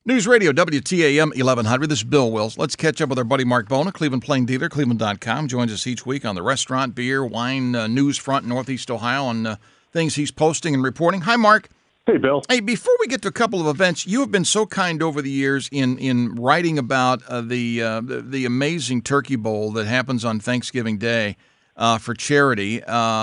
News Radio, WTAM 1100. This is Bill Wills. Let's catch up with our buddy Mark Bona, Cleveland Plain Dealer, Cleveland.com. Joins us each week on the restaurant, beer, wine, news front in Northeast Ohio on things he's posting and reporting. Hi, Mark. Hey, Bill. Hey, before we get to a couple of events, you have been so kind over the years in writing about the amazing Turkey Bowl that happens on Thanksgiving Day for charity.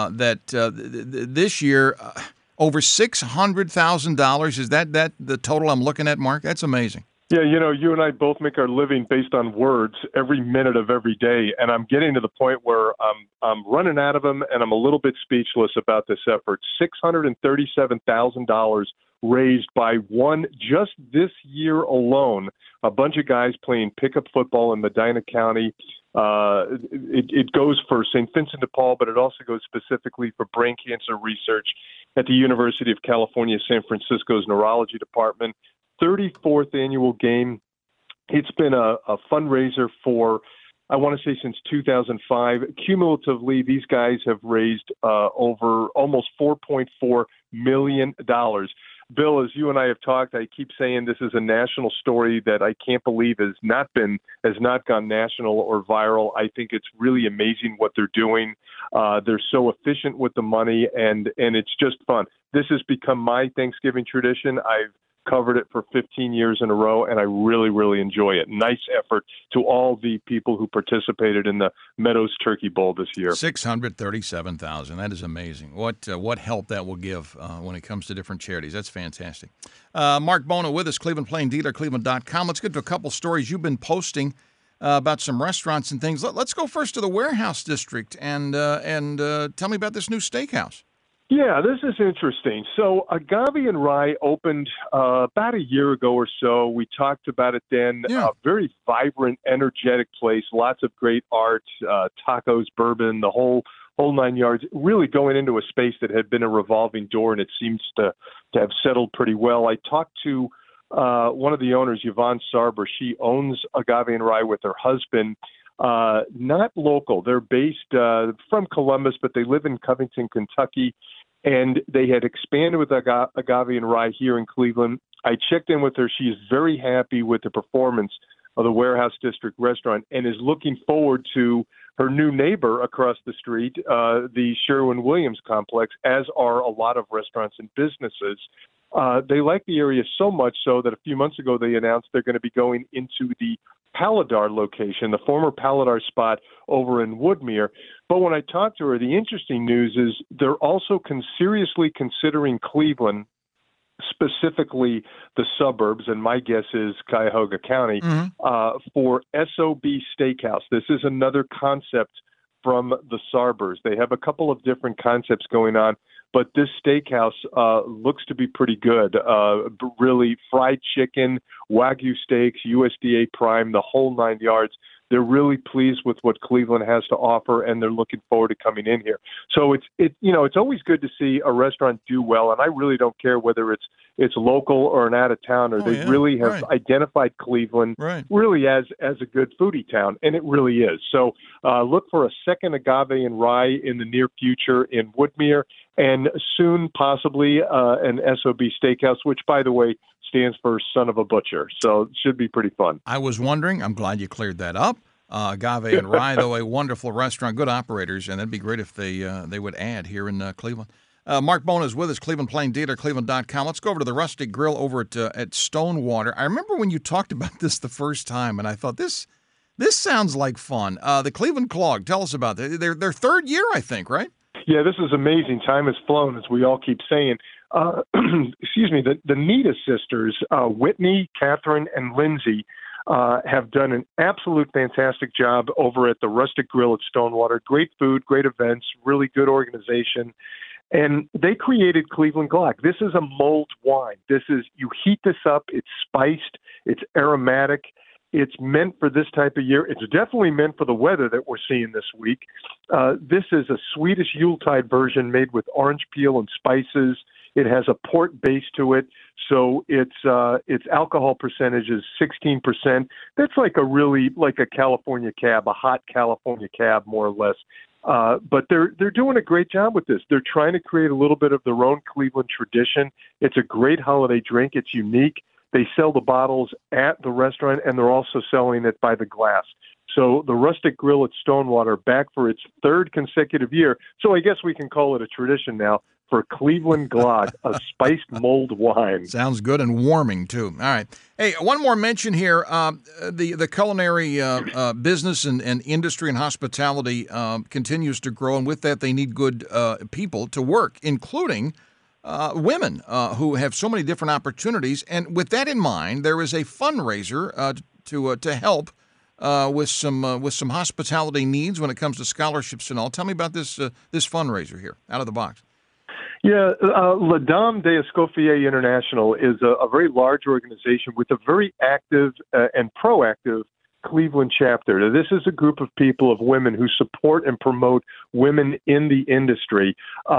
This year, over $600,000. Is that the total I'm looking at, Mark? That's amazing. Yeah, you and I both make our living based on words every minute of every day, and I'm getting to the point where I'm running out of them, and I'm a little bit speechless about this effort. $637,000 raised by just this year alone. A bunch of guys playing pickup football in Medina County. It goes for St. Vincent de Paul, but it also goes specifically for brain cancer research at the University of California, San Francisco's neurology department. 34th annual game. It's been a fundraiser for, I want to say, since 2005. Cumulatively, these guys have raised over almost $4.4 million. Bill, as you and I have talked, I keep saying this is a national story that I can't believe has not gone national or viral. I think it's really amazing what they're doing. They're so efficient with the money, and it's just fun. This has become my Thanksgiving tradition. I've covered it for 15 years in a row, and I really, really enjoy it. Nice effort to all the people who participated in the Meadows Turkey Bowl this year. $637,000. That is amazing. What help that will give when it comes to different charities. That's fantastic. Mark Bona with us, Cleveland Plain Dealer, Cleveland.com. Let's get to a couple stories you've been posting about some restaurants and things. Let's go first to the Warehouse District and tell me about this new steakhouse. Yeah, this is interesting. So Agave and Rye opened about a year ago or so. We talked about it then. Yeah. Very vibrant, energetic place. Lots of great art, tacos, bourbon, the whole 9 yards. Really going into a space that had been a revolving door, and it seems to have settled pretty well. I talked to one of the owners, Yvonne Sarber. She owns Agave and Rye with her husband. Not local. They're based from Columbus, but they live in Covington, Kentucky. And they had expanded with Agave and Rye here in Cleveland. I checked in with her. She is very happy with the performance of the Warehouse District restaurant and is looking forward to her new neighbor across the street, the Sherwin-Williams complex, as are a lot of restaurants and businesses. They like the area so much so that a few months ago they announced they're going to be going into the Paladar location, the former Paladar spot over in Woodmere. But when I talked to her, the interesting news is they're also seriously considering Cleveland, specifically the suburbs, and my guess is Cuyahoga County, for SOB Steakhouse. This is another concept from the Sarbers. They have a couple of different concepts going on, but this steakhouse looks to be pretty good. Really fried chicken, Wagyu steaks, USDA prime, the whole 9 yards. They're really pleased with what Cleveland has to offer, and they're looking forward to coming in here. So it's always good to see a restaurant do well, and I really don't care whether it's local or an out of towner. They really have identified Cleveland really as a good foodie town, and it really is. So look for a second Agave and Rye in the near future in Woodmere, and soon possibly an SOB Steakhouse, which, by the way, stands for Son of a Butcher. So it should be pretty fun. I was wondering. I'm glad you cleared that up. Agave and Rye, though, a wonderful restaurant, good operators, and it'd be great if they would add here in Cleveland. Mark Bona is with us, Cleveland Plain Dealer, Cleveland.com. Let's go over to the Rustic Grill over at Stonewater. I remember when you talked about this the first time, and I thought this sounds like fun. The Cleveland Clog, tell us about it. Their third year, I think, right? Yeah, this is amazing. Time has flown, as we all keep saying. Excuse me, the Nita sisters, Whitney, Catherine, and Lindsay, have done an absolute fantastic job over at the Rustic Grill at Stonewater. Great food, great events, really good organization. And they created Cleveland Clog. This is a mulled wine. You heat this up, it's spiced, it's aromatic. It's meant for this type of year. It's definitely meant for the weather that we're seeing this week. This is a Swedish Yuletide version made with orange peel and spices. It has a port base to it, so its alcohol percentage is 16%. That's like a California cab, a hot California cab, more or less. But they're doing a great job with this. They're trying to create a little bit of their own Cleveland tradition. It's a great holiday drink. It's unique. They sell the bottles at the restaurant, and they're also selling it by the glass. So the Rustic Grill at Stonewater, back for its third consecutive year. So I guess we can call it a tradition now for Cleveland Glog, a spiced mulled wine. Sounds good and warming, too. All right. Hey, one more mention here. The culinary business and industry and hospitality continues to grow, and with that, they need good people to work, including women who have so many different opportunities. And with that in mind, there is a fundraiser to help with some hospitality needs when it comes to scholarships and all. Tell me about this fundraiser here, out of the box. Yeah, La Dame de Escoffier International is a very large organization with a very active and proactive Cleveland chapter. Now, this is a group of people, of women, who support and promote women in the industry.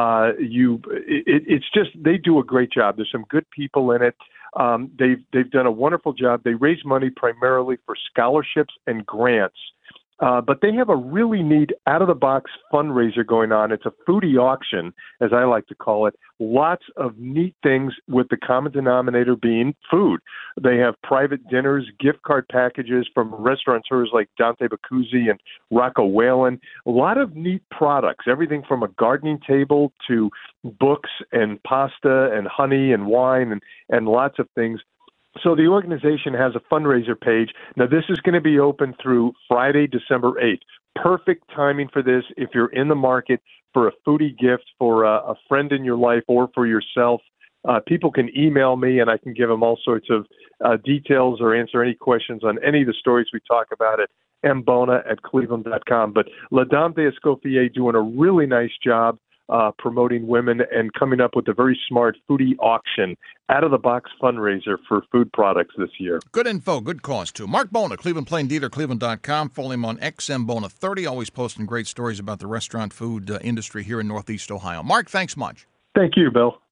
It's just, they do a great job. There's some good people in it. They've done a wonderful job. They raise money primarily for scholarships and grants. But they have a really neat out-of-the-box fundraiser going on. It's a foodie auction, as I like to call it. Lots of neat things, with the common denominator being food. They have private dinners, gift card packages from restaurateurs like Dante Bacuzzi and Rocco Whalen. A lot of neat products, everything from a gardening table to books and pasta and honey and wine and lots of things. So the organization has a fundraiser page. Now, this is going to be open through Friday, December 8th. Perfect timing for this if you're in the market for a foodie gift for a friend in your life or for yourself. People can email me, and I can give them all sorts of details or answer any questions on any of the stories we talk about at mbona@cleveland.com. But La Dame de Escoffier doing a really nice job promoting women and coming up with a very smart foodie auction, out-of-the-box fundraiser for food products this year. Good info, good cause, too. Mark Bona, Cleveland Plain Dealer, Cleveland.com. Follow him on XMBona30, always posting great stories about the restaurant food industry here in Northeast Ohio. Mark, thanks much. Thank you, Bill.